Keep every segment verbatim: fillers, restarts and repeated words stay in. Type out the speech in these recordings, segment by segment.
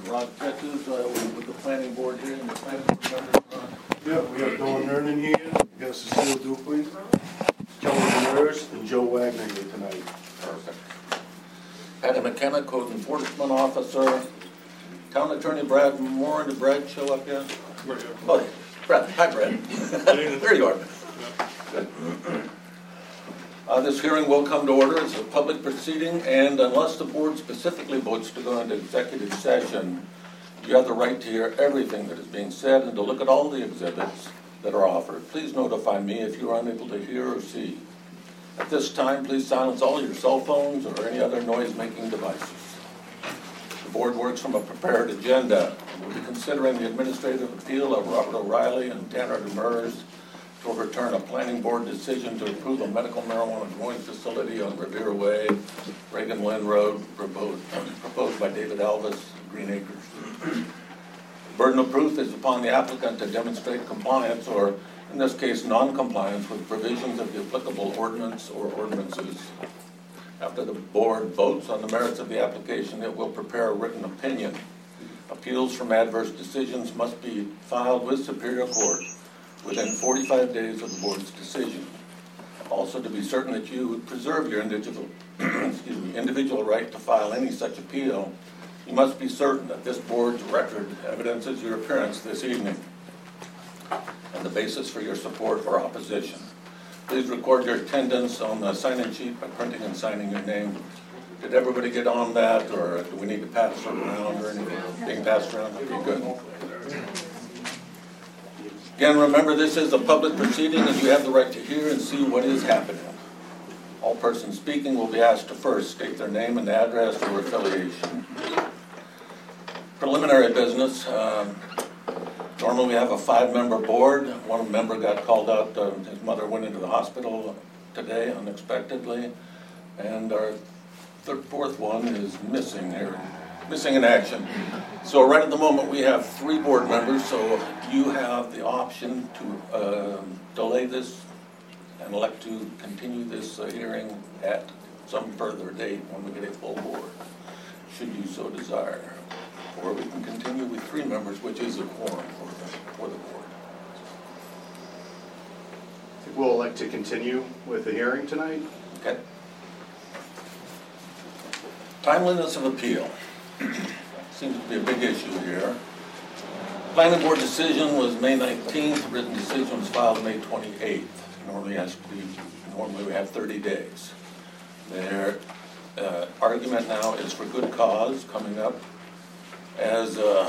Rod Pettus uh, with the planning board here and the planning board members. Uh, yeah, we have Dawn Nernan here, we got Cecile Dupuy, Kelly Demers, and Joe Wagner here tonight. Perfect. Patty McKenna, Code Enforcement Officer. Town Attorney Brad Moore. Did Brad show up yet? Right here. Oh, Brad. Hi, Brad. There you are. Good. Uh, this hearing will come to order. It's a public proceeding, and unless the board specifically votes to go into executive session, you have the right to hear everything that is being said and to look at all the exhibits that are offered. Please notify me if you are unable to hear or see. At this time, please silence all your cell phones or any other noise-making devices. The board works from a prepared agenda. We'll be considering the administrative appeal of Robert O'Reilly and Tanner Demers to overturn a planning board decision to approve a medical marijuana growing facility on Revere Way, Reagan Lynn Road, proposed, proposed by David Alvis, Green Acres. Burden of proof is upon the applicant to demonstrate compliance, or in this case, non-compliance with provisions of the applicable ordinance or ordinances. After the board votes on the merits of the application, it will prepare a written opinion. Appeals from adverse decisions must be filed with Superior Court within forty-five days of the board's decision. Also, to be certain that you preserve your individual, excuse me, individual right to file any such appeal, you must be certain that this board's record evidences your appearance this evening and the basis for your support or opposition. Please record your attendance on the sign-in sheet by printing and signing your name. Did everybody get on that, or do we need to pass it around or anything being passed around? Okay, good. Again, remember, this is a public proceeding and you have the right to hear and see what is happening. All persons speaking will be asked to first state their name and address or affiliation. Preliminary business. Um, normally we have a five-member board. One member got called out. Uh, his mother went into the hospital today unexpectedly. And our third, fourth one is missing here. Missing in action. So right at the moment we have three board members, so you have the option to uh, delay this and elect to continue this uh, hearing at some further date when we get a full board, should you so desire. Or we can continue with three members, which is a quorum for the, for the board. I think we'll elect to continue with the hearing tonight. Okay. Timeliness of appeal. Seems to be a big issue here. Planning board decision was May nineteenth. Written decision was filed May twenty-eighth. Normally has to be. Normally we have thirty days. Their uh, argument now is for good cause coming up as uh,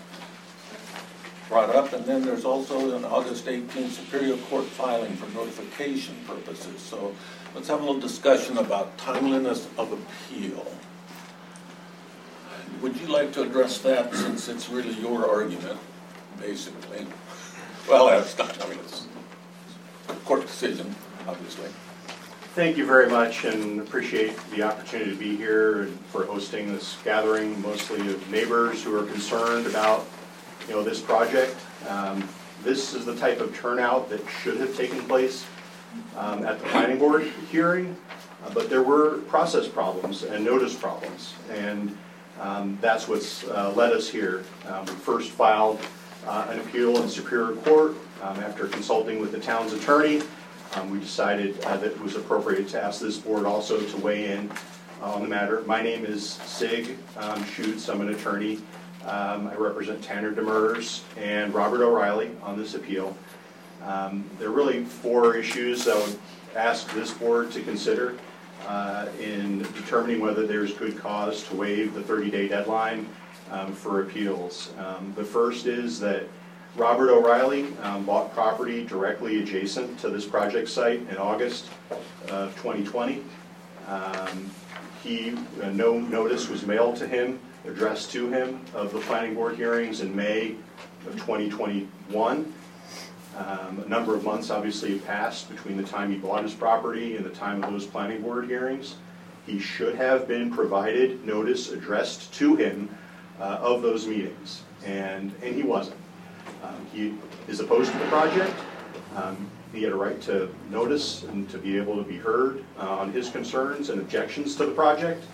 brought up, and then there's also an August eighteenth Superior Court filing for notification purposes. So let's have a little discussion about timeliness of appeal. Would you like to address that, since it's really your argument, basically? Well, that's not, I mean, it's a court decision, obviously. Thank you very much, and appreciate the opportunity to be here and for hosting this gathering, mostly of neighbors who are concerned about, you know, this project. Um, this is the type of turnout that should have taken place um, at the planning board hearing, uh, but there were process problems and notice problems, and Um, that's what's uh, led us here. Um, we first filed uh, an appeal in Superior Court. Um, after consulting with the town's attorney, um, we decided uh, that it was appropriate to ask this board also to weigh in uh, on the matter. My name is Sig um, Schutz. I'm an attorney. Um, I represent Tanner Demers and Robert O'Reilly on this appeal. Um, there are really four issues I would ask this board to consider Uh, in determining whether there's good cause to waive the thirty-day deadline um, for appeals. Um, the first is that Robert O'Reilly um, bought property directly adjacent to this project site in August of twenty twenty. Um, he, uh, no notice was mailed to him, addressed to him, of the planning board hearings in May of twenty twenty-one. Um, a number of months obviously passed between the time he bought his property and the time of those planning board hearings. He should have been provided notice addressed to him uh, of those meetings, and, and he wasn't. Um, he is opposed to the project. Um, he had a right to notice and to be able to be heard uh, on his concerns and objections to the project.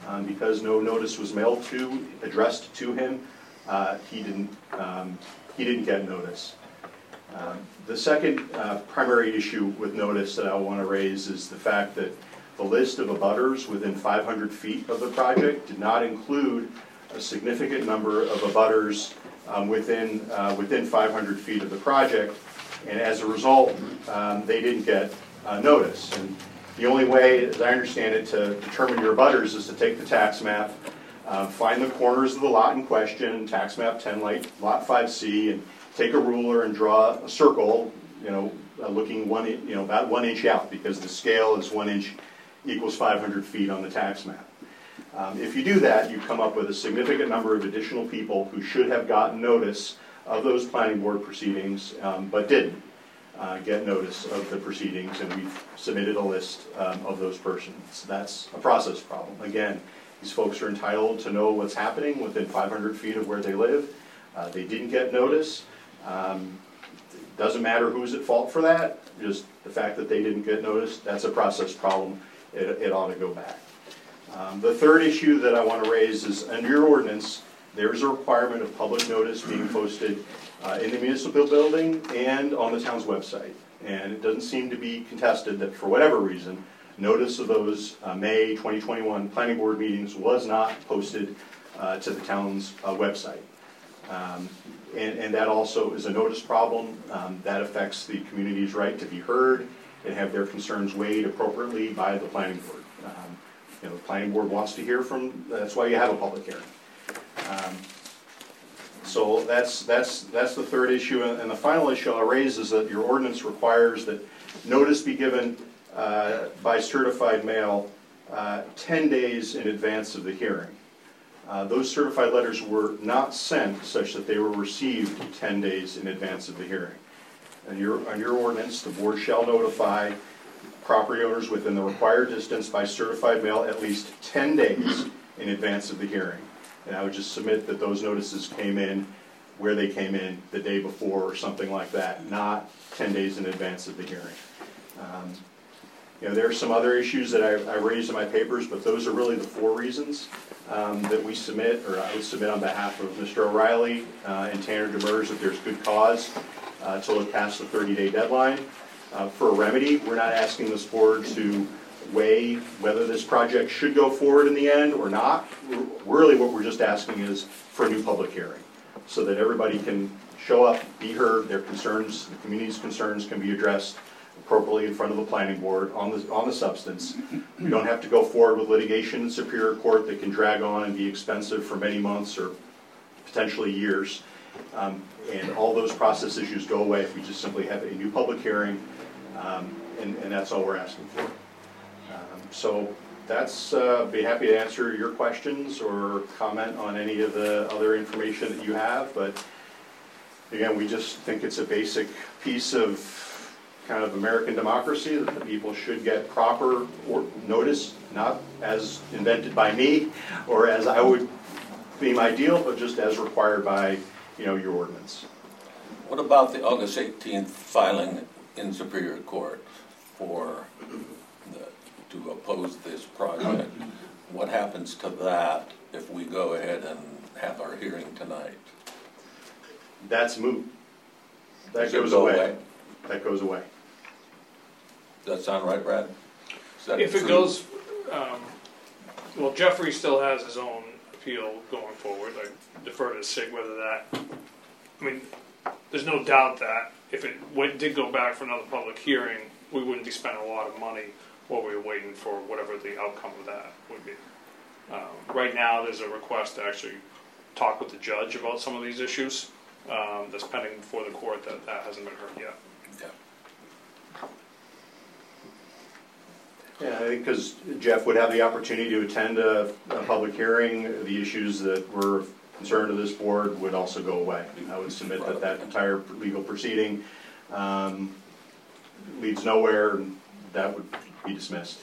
Um, because no notice was mailed to, addressed to him, uh, he didn't, um, he didn't get notice. Um, the second uh, primary issue with notice that I want to raise is the fact that the list of abutters within five hundred feet of the project did not include a significant number of abutters um, within, uh, within five hundred feet of the project, and as a result, um, they didn't get uh, notice. And the only way, as I understand it, to determine your abutters is to take the tax map, uh, find the corners of the lot in question, tax map ten, lot five C, and take a ruler and draw a circle, you know, uh, looking one, you know, about one inch out, because the scale is one inch equals five hundred feet on the tax map. Um, if you do that, you come up with a significant number of additional people who should have gotten notice of those planning board proceedings, um, but didn't uh, get notice of the proceedings, and we've submitted a list um, of those persons. That's a process problem. Again, these folks are entitled to know what's happening within five hundred feet of where they live. Uh, they didn't get notice. Um, it doesn't matter who's at fault for that, just the fact that they didn't get notice, that's a process problem. It, it ought to go back. Um, the third issue that I want to raise is under your ordinance, there's a requirement of public notice being posted uh, in the municipal building and on the town's website. And it doesn't seem to be contested that for whatever reason, notice of those uh, May twenty twenty-one planning board meetings was not posted uh, to the town's uh, website. Um, and, and that also is a notice problem. Um, that affects the community's right to be heard and have their concerns weighed appropriately by the planning board. Um, you know, the planning board wants to hear from, that's why you have a public hearing. Um, so that's, that's, that's the third issue. And the final issue I'll raise is that your ordinance requires that notice be given uh, by certified mail uh, ten days in advance of the hearing. Uh, those certified letters were not sent such that they were received ten days in advance of the hearing. And your, on your ordinance, the board shall notify property owners within the required distance by certified mail at least ten days in advance of the hearing. And I would just submit that those notices came in where they came in the day before or something like that, not ten days in advance of the hearing. Um, you know, there are some other issues that I, I raised in my papers, but those are really the four reasons um, that we submit, or I would submit on behalf of Mister O'Reilly uh, and Tanner Demers, that there's good cause uh, to look past the thirty day deadline. Uh, for a remedy, we're not asking this board to weigh whether this project should go forward in the end or not. We're, really what we're just asking is for a new public hearing so that everybody can show up, be heard, their concerns, the community's concerns can be addressed appropriately in front of the planning board on the, on the substance. We don't have to go forward with litigation in Superior Court that can drag on and be expensive for many months or potentially years. Um, and all those process issues go away if we just simply have a new public hearing, um, and, and that's all we're asking for. Um, so that's, uh, be happy to answer your questions or comment on any of the other information that you have, but again, we just think it's a basic piece of kind of American democracy that the people should get proper or notice, not as invented by me or as I would deem ideal, but just as required by, you know, your ordinance. What about the August eighteenth filing in Superior Court for the, to oppose this project? What happens to that if we go ahead and have our hearing tonight? That's moot. That Does goes go away. away. That goes away. Does that sound right, Brad? Is that If it true? goes, um, well, Jeffrey still has his own appeal going forward. I defer to Sig whether that, I mean, there's no doubt that if it went, did go back for another public hearing, we wouldn't be spending a lot of money while we were waiting for whatever the outcome of that would be. Um, right now, there's a request to actually talk with the judge about some of these issues um, that's pending before the court. That, that hasn't been heard yet. Okay. Yeah, I think because Jeff would have the opportunity to attend a, a public hearing, the issues that were concerned to this board would also go away. I would submit that that entire legal proceeding um, leads nowhere, and that would be dismissed.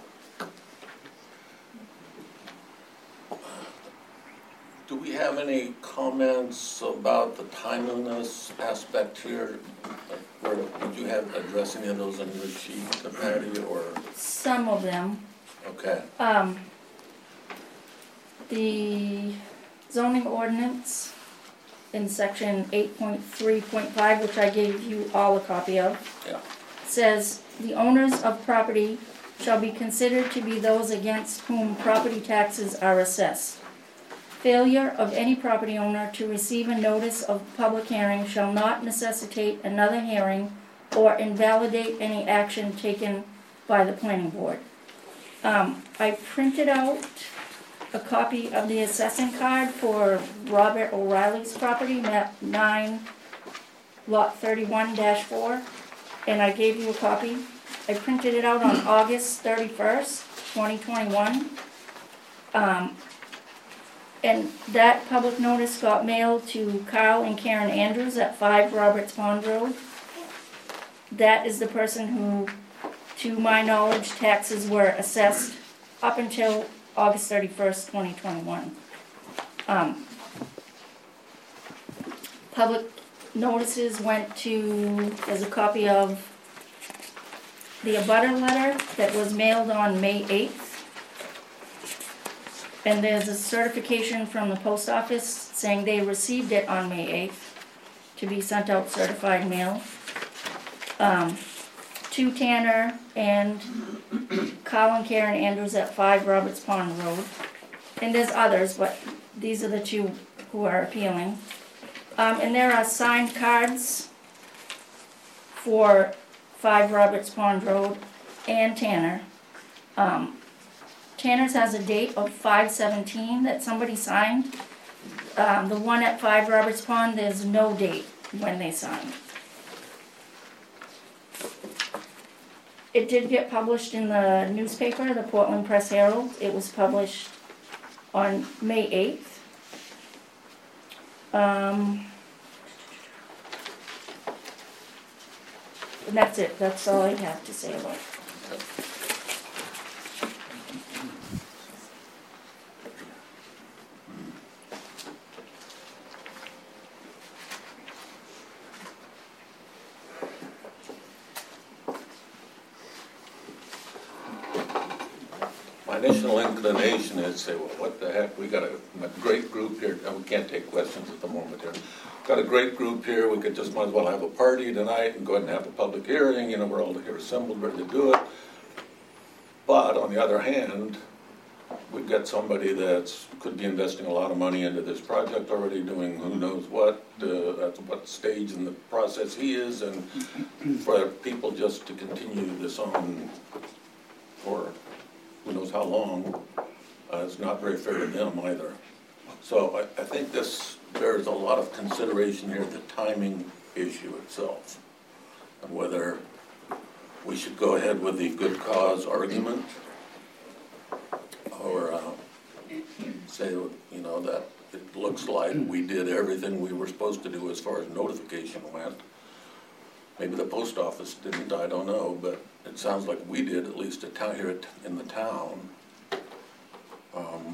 Do we have any comments about the timeliness aspect here? Or did you have address any of those on your sheet, Patty, or? Some of them. Okay. Um, the zoning ordinance in section eight point three point five, which I gave you all a copy of, Yeah. says, "The owners of property shall be considered to be those against whom property taxes are assessed. Failure of any property owner to receive a notice of public hearing shall not necessitate another hearing or invalidate any action taken by the planning board." Um, I printed out a copy of the assessing card for Robert O'Reilly's property, map nine, lot thirty-one dash four, and I gave you a copy. I printed it out on August thirty-first, twenty twenty-one. Um, and that public notice got mailed to Carl and Karen Andrews at five Roberts Pond Road. That is the person who, to my knowledge, taxes were assessed up until August thirty-first, twenty twenty-one. Um, public notices went to, there's a copy of the abutter letter that was mailed on May eighth. And there's a certification from the post office saying they received it on May eighth to be sent out certified mail. Um, to Tanner and Carl and Karen Andrews at five Roberts Pond Road. And there's others, but these are the two who are appealing. Um, and there are signed cards for five Roberts Pond Road and Tanner. Um, Tanner's has a date of five seventeen that somebody signed. Um, the one at five Roberts Pond, there's no date when they signed. It did get published in the newspaper, the Portland Press Herald. It was published on May eighth. Um, and that's it. That's all I have to say about it. My initial inclination is to say, well, what the heck, we got a, a great group here, and we can't take questions at the moment here. Got a great group here, we could just might as well have a party tonight and go ahead and have a public hearing, you know, we're all here assembled, ready to do it. But on the other hand, we've got somebody that's, could be investing a lot of money into this project already, doing who knows what, uh, at what stage in the process he is, and for people just to continue this on for who knows how long, uh, it's not very fair to them either. So I, I think this, there's a lot of consideration here, the timing issue itself, and whether we should go ahead with the good cause argument, or uh, say, you know, that it looks like we did everything we were supposed to do as far as notification went. Maybe the post office didn't, I don't know, but it sounds like we did, at least at town, here at, in the town. Um,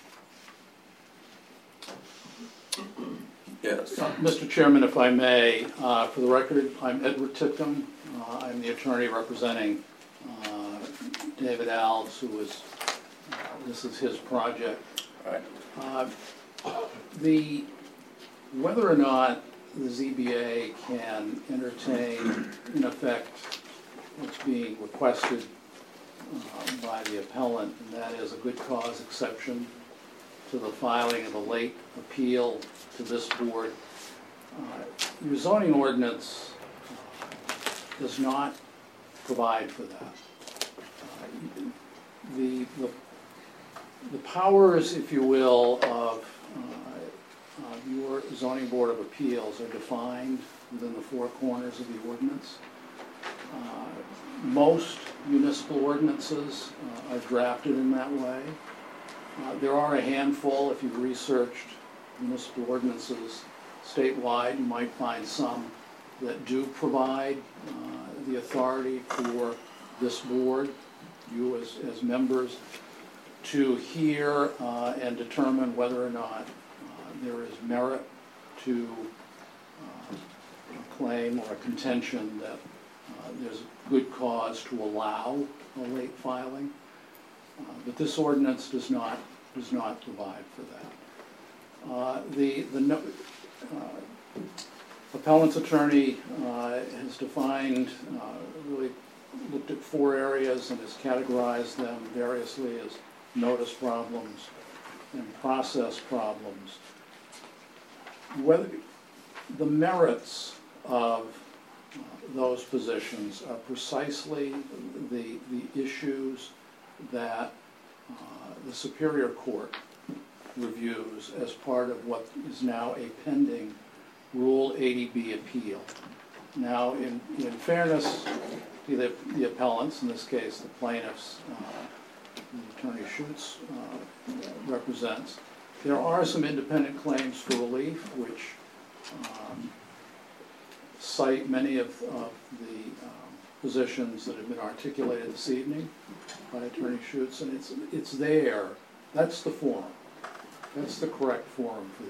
yes. Uh, Mister Chairman, if I may, uh, for the record, I'm Edward Titcomb. Uh, I'm the attorney representing uh, David Alves, who is, uh, this is his project. Right. Uh, the, whether or not the Z B A can entertain, in effect, what's being requested uh, by the appellant, and that is a good cause exception to the filing of a late appeal to this board. Uh, your zoning ordinance uh, does not provide for that. Uh, the, the, the powers, if you will, of uh, uh, your zoning board of appeals are defined within the four corners of the ordinance. Uh, most municipal ordinances uh, are drafted in that way. Uh, there are a handful, if you've researched municipal ordinances statewide, you might find some that do provide uh, the authority for this board, you as, as members, to hear uh, and determine whether or not uh, there is merit to uh, a claim or a contention that uh, there's good cause to allow a late filing. Uh, but this ordinance does not does not provide for that. Uh, the the no, uh, appellant's attorney uh, has defined, uh, really looked at four areas and has categorized them variously as notice problems and process problems. Whether the merits of uh, those positions are precisely the, the issues that uh, the Superior Court reviews as part of what is now a pending Rule eighty B appeal. Now, in, in fairness to the, the appellants, in this case the plaintiffs, uh, the Attorney Schutz uh, represents, there are some independent claims for relief which um, cite many of, of the um, positions that have been articulated this evening by Attorney Schutz, and it's, it's there. That's the forum. That's the correct forum for this.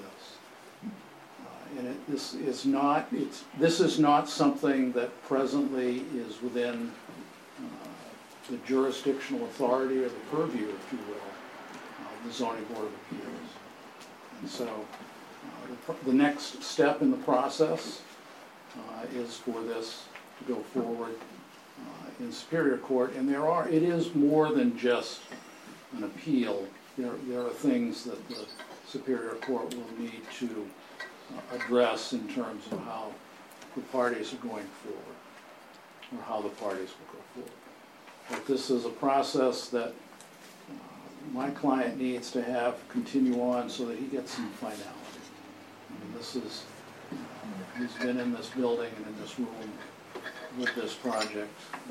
Uh, and it, this is not, it's, this is not something that presently is within uh, the jurisdictional authority or the purview, if you will, of the Zoning Board of Appeals. And so uh, the, the next step in the process uh, is for this to go forward uh, in Superior Court. And there are, it is more than just an appeal. There, there are things that the Superior Court will need to uh, address in terms of how the parties are going forward, or how the parties will go forward. But this is a process that uh, my client needs to have continue on so that he gets some finality. I mean, this is, uh, he's been in this building and in this room with this project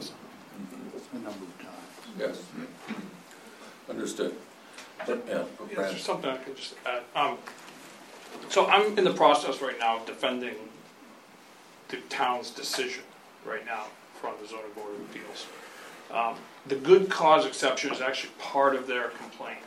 a number of times. Yes. Understood. But, yeah, Yeah, there's something I could just add. Um, so I'm in the process right now of defending the town's decision right now in front of the Zoning Board of Appeals. Um, the good cause exception is actually part of their complaint,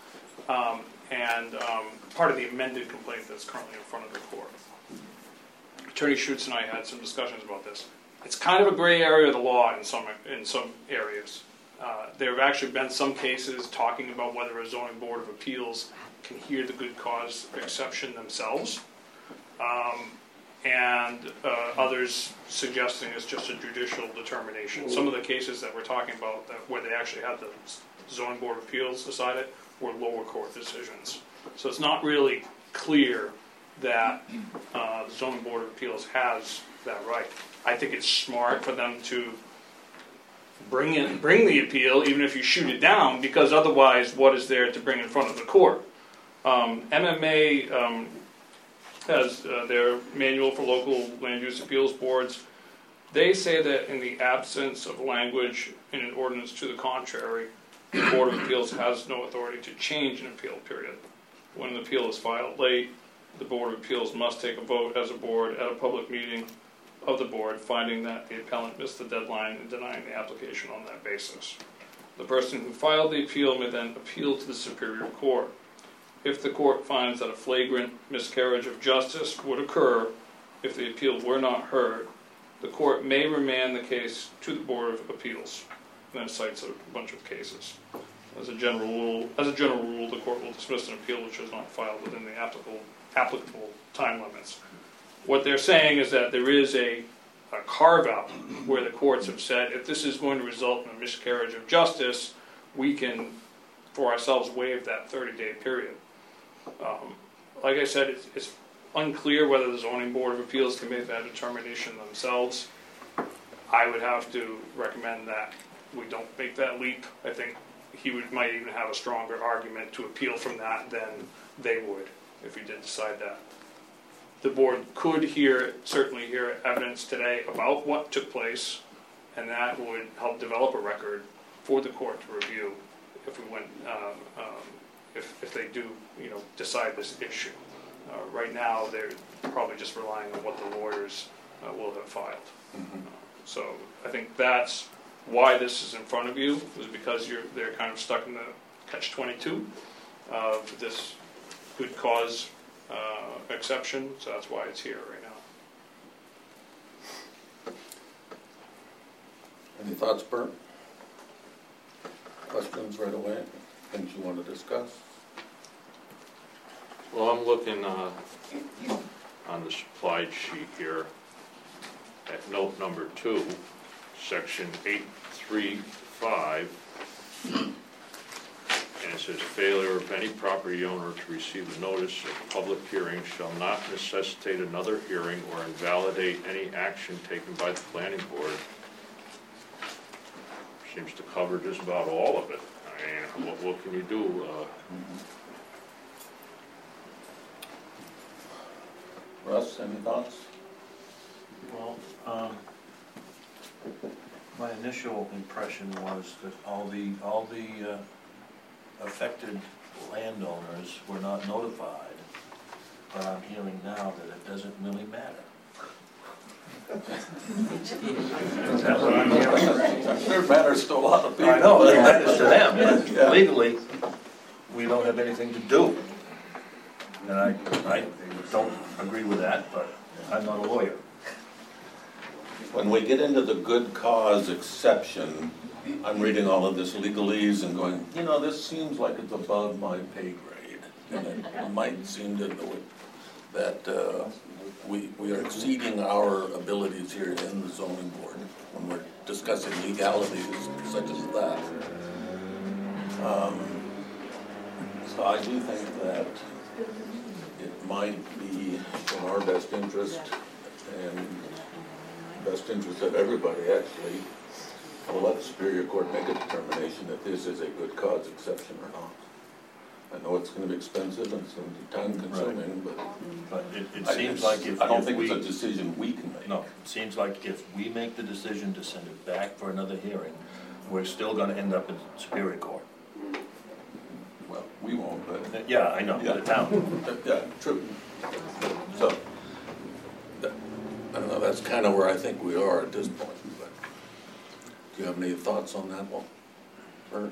um, and um, part of the amended complaint that's currently in front of the court. Attorney Schutz and I had some discussions about this. It's kind of a gray area of the law in some in some areas. Uh, there have actually been some cases talking about whether a zoning board of appeals can hear the good cause exception themselves, um, and uh, others suggesting it's just a judicial determination. Some of the cases that we're talking about that where they actually had the zoning board of appeals decide it were lower court decisions. So it's not really clear that uh, the zoning board of appeals has that right. I think it's smart for them to bring in, bring the appeal, even if you shoot it down, because otherwise, what is there to bring in front of the court? Um, M M A um, has uh, their manual for local land use appeals boards. They say that in the absence of language in an ordinance to the contrary, the Board of Appeals has no authority to change an appeal period. When an appeal is filed late, the Board of Appeals must take a vote as a board at a public meeting of the board, finding that the appellant missed the deadline and denying the application on that basis. The person who filed the appeal may then appeal to the Superior Court. If the court finds that a flagrant miscarriage of justice would occur if the appeal were not heard, the court may remand the case to the Board of Appeals. And then cites a bunch of cases. As a general rule, as a general rule, the court will dismiss an appeal which is not filed within the applicable applicable time limits. What they're saying is that there is a, a carve-out where the courts have said, if this is going to result in a miscarriage of justice, we can, for ourselves, waive that thirty-day period. Um, like I said, it's, it's unclear whether the Zoning Board of Appeals can make that determination themselves. I would have to recommend that we don't make that leap. I think he would might even have a stronger argument to appeal from that than they would if he did decide that. The board could hear, certainly hear evidence today about what took place, and that would help develop a record for the court to review if we went, um, um, if, if they do, you know, decide this issue. Uh, right now, they're probably just relying on what the lawyers uh, will have filed. Mm-hmm. uh, so I think that's why this is in front of you, is because you're they're kind of stuck in the catch twenty-two of this good cause uh, exception, so that's why it's here right now. Any thoughts, Bert? Questions right away? Things you want to discuss? Well, I'm looking uh, on the supplied sheet here at note number two, section eight three five. And it says, failure of any property owner to receive a notice of public hearing shall not necessitate another hearing or invalidate any action taken by the planning board. Seems to cover just about all of it. I mean, what, what can you do? Uh, Russ, any thoughts? Well, um, my initial impression was that all the, all the uh, affected landowners were not notified, but I'm hearing now that it doesn't really matter. Is that what I'm hearing? Sure matters to a lot of people. I know, it matters to them, but Yeah. legally, we don't have anything to do. And I, I don't agree with that, but I'm not a lawyer. When we get into the good cause exception, I'm reading all of this legalese and going, you know, this seems like it's above my pay grade. And it might seem to that uh, we, we are exceeding our abilities here in the zoning board when we're discussing legalities such as that. Um, so I do think that it might be in our best interest and best interest of everybody, actually, we'll let the Superior Court make a determination that this is a good cause exception or not. I know it's going to be expensive and it's going to be time consuming, but But it, it I- seems it's- like if, I don't if think we, it's a decision we can make. no, it seems like if we make the decision to send it back for another hearing, we're still gonna end up in Superior Court. Well, we won't, but, Uh, Yeah, I know, Yeah. the town. yeah, true. So, that- I don't know, that's kind of where I think we are at this point, but do you have any thoughts on that one? Or,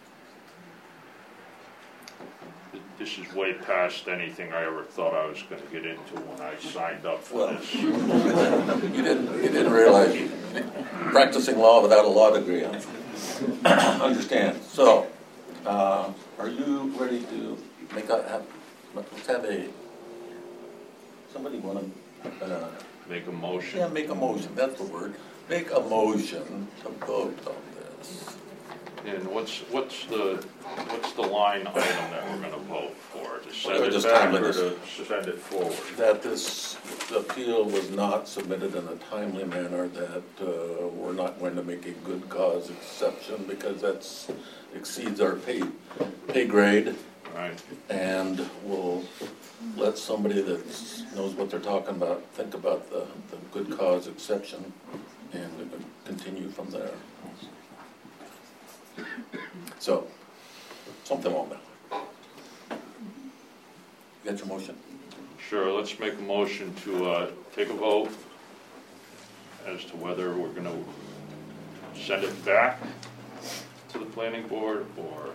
This is way past anything I ever thought I was going to get into when I signed up for Well, this. you didn't, you didn't realize you, practicing law without a law degree, huh? Understand. So, uh, are you ready to make a, have, let's have a, somebody want to, uh, Make a motion. yeah, make a motion, that's the word. Make a motion to vote on this. And what's, what's the, what's the line item that we're gonna vote for? To send Well, it just back or timeliness. to send it forward? That this appeal was not submitted in a timely manner, that uh, we're not going to make a good cause exception because that's exceeds our pay, pay grade, Right, and we'll let somebody that knows what they're talking about think about the, the good cause exception and continue from there. So, something on that. You got your motion? sure, let's make a motion to, uh, take a vote as to whether we're gonna send it back to the planning board or,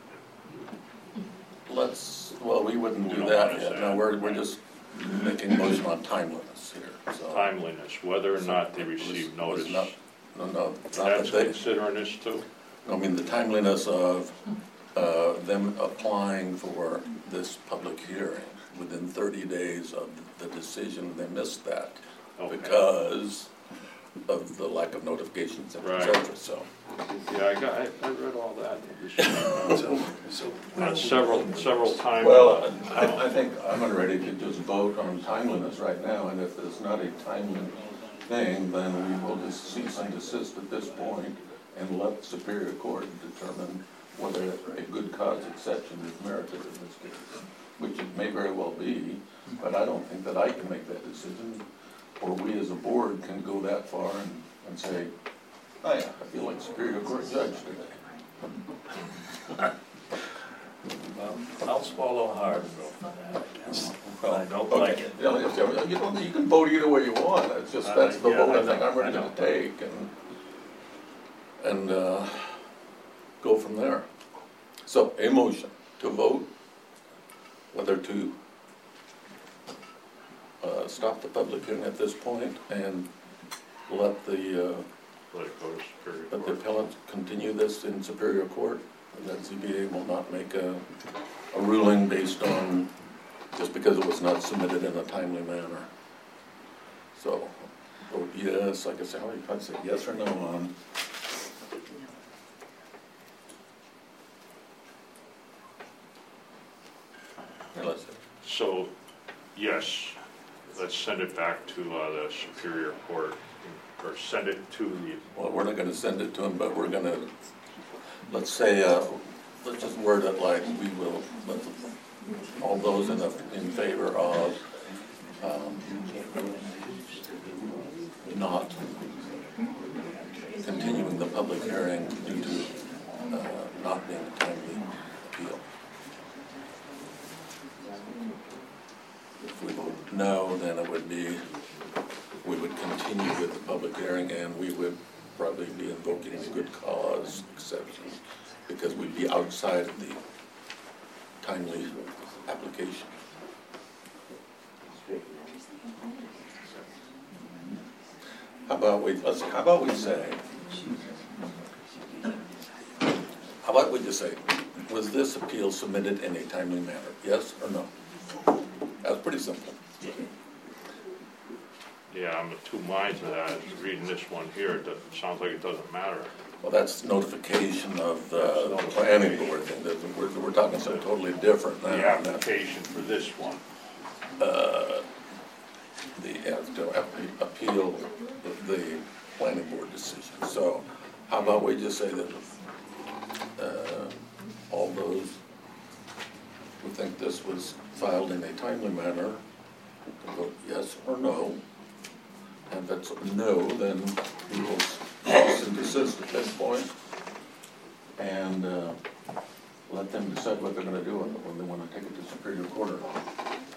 Let's, well, we wouldn't We do don't that wanna yet. say No, that. we're, we're just making a motion on timeliness here, so. timeliness, whether or not they It was- receive was notice. not- No, no, not That's that they, considering this too? I mean, the timeliness of, uh, them applying for this public hearing within thirty days of the decision, they missed that Okay. because of the lack of notifications and et Right. cetera, so. Yeah, I got, I, I read all that. Just- so- so- Uh, Several, several times. Well, I, I think I'm ready to just vote on timeliness right now, and if it's not a timely thing, then we will just cease and desist at this point and let Superior Court determine whether a good cause exception is merited in this case, which it may very well be, but I don't think that I can make that decision, or we as a board can go that far and, and say, oh yeah, I feel like Superior Court judge today. Well, I'll swallow hard and go for that, I guess. I don't Okay. like it. You know, you don't, you can vote either way you want, it's just, that's the Uh, yeah, vote I I think know, I'm ready I to know. take, and, and, uh, go from there. So, a motion to vote whether to, uh, stop the public hearing at this point and let the, uh, Let it go to Superior let the Court. appellant continue this in Superior Court, and that Z B A will not make a, a ruling based on just because it was not submitted in a timely manner. So, vote yes, like I said, I'd say yes or no on. Here, let's see. So, yes, let's send it back to uh, the Superior Court, or send it to the, Well, we're not gonna send it to him, but we're gonna, let's say, uh, let's just word it like we will, let's, all those in, the, in favor of, um, not continuing the public hearing due to, uh, not being a timely appeal. If we vote no, then it would be, we would continue with the public hearing, and we would probably be invoking a good cause exception, because we'd be outside of the timely application. How about we, let's, how about we say, how about we just say, was this appeal submitted in a timely manner, yes or no? That's pretty simple. yeah, I'm of two minds of that. Reading this one here, it doesn't- sounds like it doesn't matter. Well, that's notification of uh, the planning board thing. That We're, we're talking something totally different now. The application for this one. Uh, The, uh, to ap- appeal the, the planning board decision. So how about we just say that uh, all those who think this was filed in a timely manner can vote yes or no. And if it's no, then we will cease and desist at this point and uh, let them decide what they're going to do with it when they want to take it to Superior Court or not.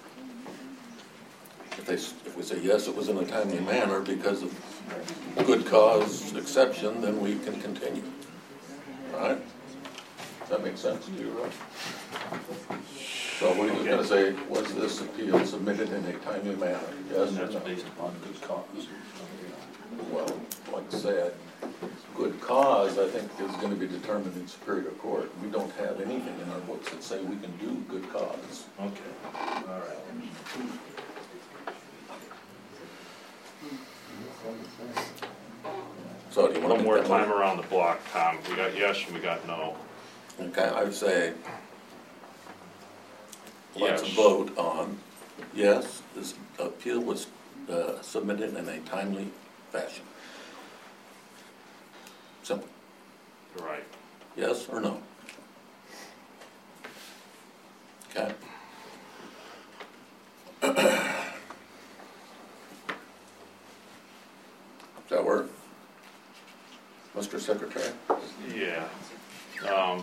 If they, if we say yes, it was in a timely manner because of good cause exception, then we can continue. All right? Does that make sense to you, Rob? So we're just gonna say, was this appeal submitted in a timely manner? Yes And or that's no? based upon good cause. Well, like I said, good cause, I think, is gonna be determined in Superior Court. We don't have anything in our books that say we can do good cause. Okay, all right. So do you want to One make more that time motion? around the block, Tom. We got yes and we got no. Okay, I would say, let's Yes. vote on, yes, this appeal was uh, submitted in a timely fashion. Simple. Right. Yes or no? Okay. Does that work? Mister Secretary? Yeah. Um,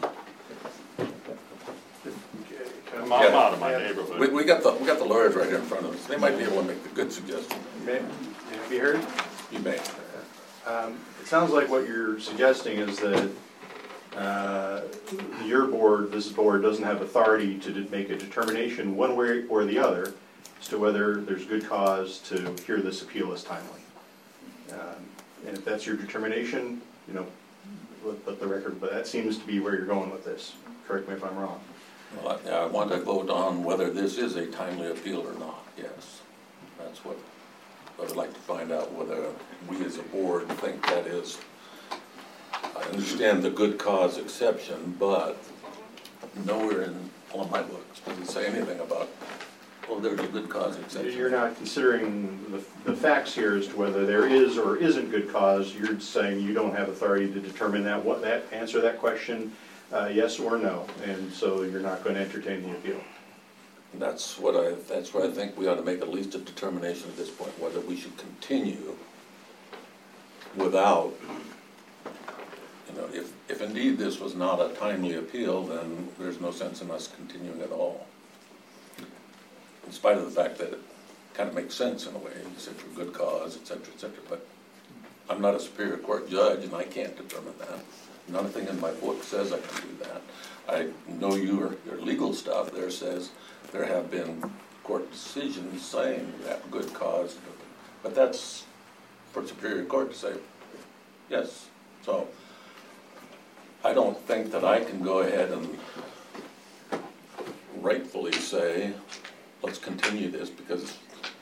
I'm Yeah. out out of my Yeah. We, neighborhood. we got the, we got the lawyers right here in front of us. They might be able to make a good suggestion. May, may I be heard? You may. Um, It sounds like what you're suggesting is that uh, your board, this board, doesn't have authority to de- make a determination one way or the other as to whether there's good cause to hear this appeal as timely. Um, And if that's your determination, you know, let, let the record, but that seems to be where you're going with this. Correct me if I'm wrong. Well, I, I want to vote on whether this is a timely appeal or not, yes. That's what, I would like to find out whether we as a board think that is. I understand the good cause exception, but nowhere in all of my books does it say anything about, oh, there's a good cause exception. You're not considering the, the facts here as to whether there is or isn't good cause. You're saying you don't have authority to determine that, what that, answer that question, uh, yes or no. And so you're not going to entertain the appeal. That's what I, that's where I think we ought to make at least a determination at this point, whether we should continue without, you know, if, if indeed this was not a timely appeal, then there's no sense in us continuing at all. In spite of the fact that it kind of makes sense in a way, you said for good cause, et cetera, et cetera, but I'm not a Superior Court judge and I can't determine that. Nothing in my book says I can do that. I know your, your legal stuff there says there have been court decisions saying that good cause, but that's for Superior Court to say yes. So I don't think that I can go ahead and rightfully say, let's continue this, because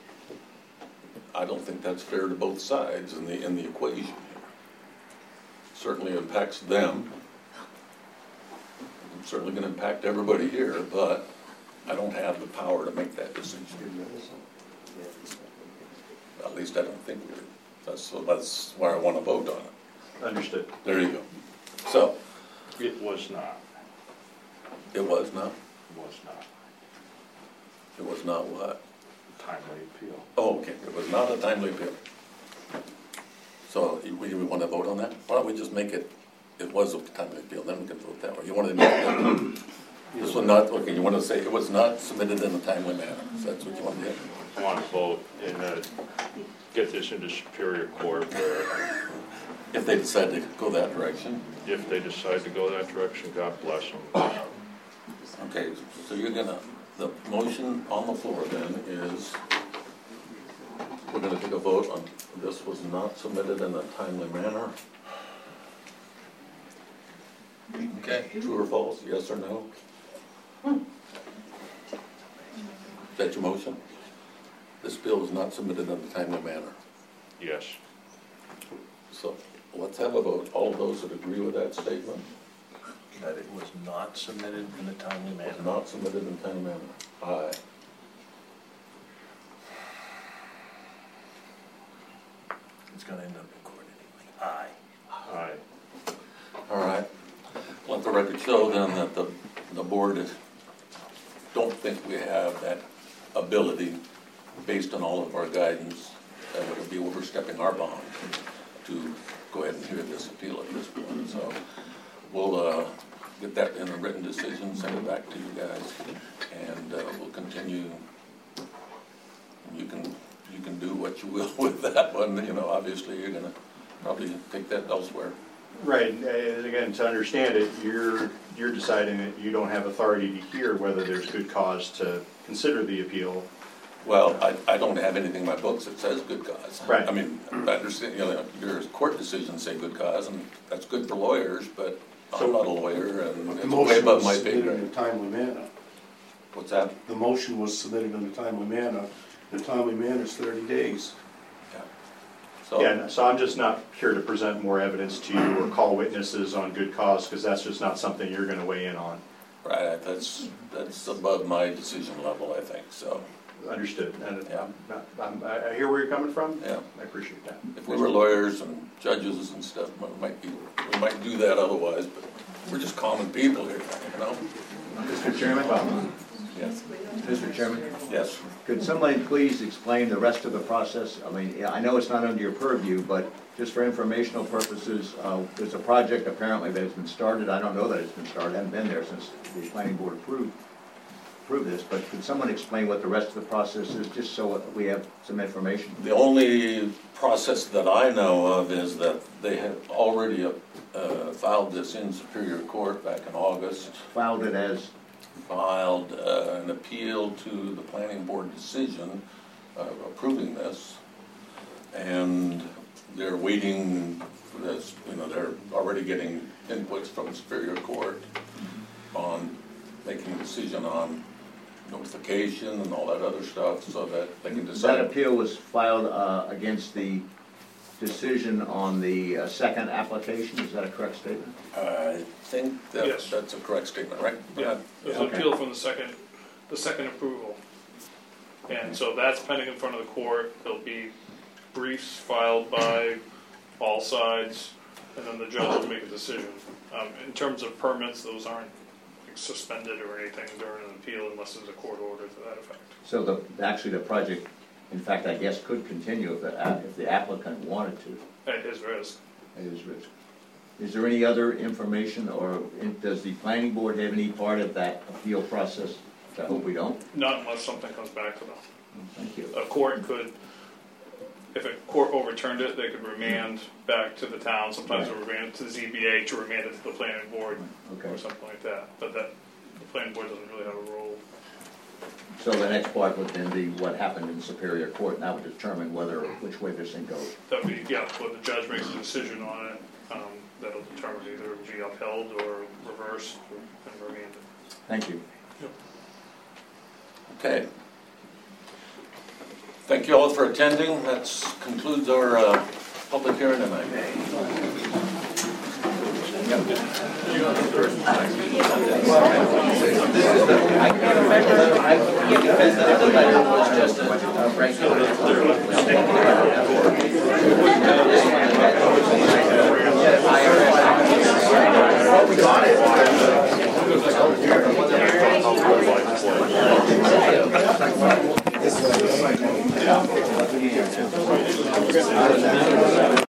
I don't think that's fair to both sides in the, in the equation here. Certainly impacts them. It's certainly gonna impact everybody here, but I don't have the power to make that decision. At least I don't think we do. That's, so that's why I want to vote on it. Understood. There you go. So, It was not, it was not, it was not it was not what? timely appeal. Oh, okay, it was not a timely appeal. So, you, we, we want to vote on that? Why don't we just make it, it was a timely appeal, then we can vote that way. You want to make that? This one not, okay, you want to say it was not submitted in a timely manner. So that's what you want to do? I want to vote and uh, get this into Superior Court where If they decide to go that direction. if they decide to go that direction, God bless them. Okay, so you're gonna, the motion on the floor then is, we're gonna take a vote on, this was not submitted in a timely manner. Okay, true or false, yes or no? Is that your motion? This bill was not submitted in a timely manner. Yes. So let's have a vote. All of those that agree with that statement, That it was not submitted in a timely manner. was not submitted in a timely manner. Aye. It's gonna end up in court anyway. Aye. Aye. All right. Let the record show then that the, the board is, don't think we have that ability, based on all of our guidance, that would be overstepping our bond to go ahead and hear this appeal at this point. So we'll uh, get that in a written decision, send it back to you guys, and uh, we'll continue. You can, you can do what you will with that one. You know, obviously you're gonna probably take that elsewhere. Right, and again, to understand it, you're, you're deciding that you don't have authority to hear whether there's good cause to consider the appeal. Well, I, I don't have anything in my books that says good cause. Right. I mean, I understand, you know, your court decisions say good cause, and that's good for lawyers, but I'm not a lawyer, and But the it's way motion above was my pay submitted in grade. a timely manner. What's that? The motion was submitted in a timely manner. The timely manner is thirty days. Yeah. So, Yeah, so I'm just not here to present more evidence to you or call witnesses on good cause, because that's just not something you're gonna weigh in on. right, that's, that's above my decision level, I think, so, Understood, and Yeah. I'm not- I'm- I I hear where you're coming from. yeah. I appreciate that. If we were lawyers and judges and stuff, we might be, we might do that otherwise, but we're just common people here, you know? Mister Chairman? Yes. Mister Chairman, Yes. could somebody please explain the rest of the process? I mean, yeah, I know it's not under your purview, but just for informational purposes, uh, there's a project apparently that has been started. I don't know that it's been started, I haven't been there since the planning board approved, approved this, but could someone explain what the rest of the process is, just so we have some information? The only process that I know of is that they have already uh, filed this in Superior Court back in August, Filed it as, filed uh, an appeal to the planning board decision uh, approving this, and they're waiting for this, you know, they're already getting inputs from Superior Court on making a decision on notification and all that other stuff, so that they can decide. that appeal was filed uh, against the decision on the uh, second application, is that a correct statement? I think that, Yes. that's a correct statement, right? Yeah, there's an Okay. appeal from the second, the second approval. And so that's pending in front of the court. There'll be briefs filed by all sides, and then the judge will make a decision. Um, in terms of permits, those aren't suspended or anything during an appeal unless there's a court order to that effect. So the, actually the project, in fact, I guess could continue if the, app- if the applicant wanted to. At his risk. At his risk. Is there any other information, or in- does the planning board have any part of that appeal process? I hope we don't. Not unless something comes back to them. Thank you. A court could, if a court overturned it, they could remand back to the town. Sometimes they remand to the Z B A to remand it to the planning board Okay. or something like that. But that, the planning board doesn't really have a role. So the next part would then be what happened in Superior Court, and that would determine whether, which way this thing goes. That'd be, yeah, when the judge makes a decision on it, um, that'll determine either it will be upheld or reversed or and remanded. Thank you. Okay. Thank you all for attending. That concludes our uh, public hearing tonight. I can't remember, I, because the other letter was just a, a regular.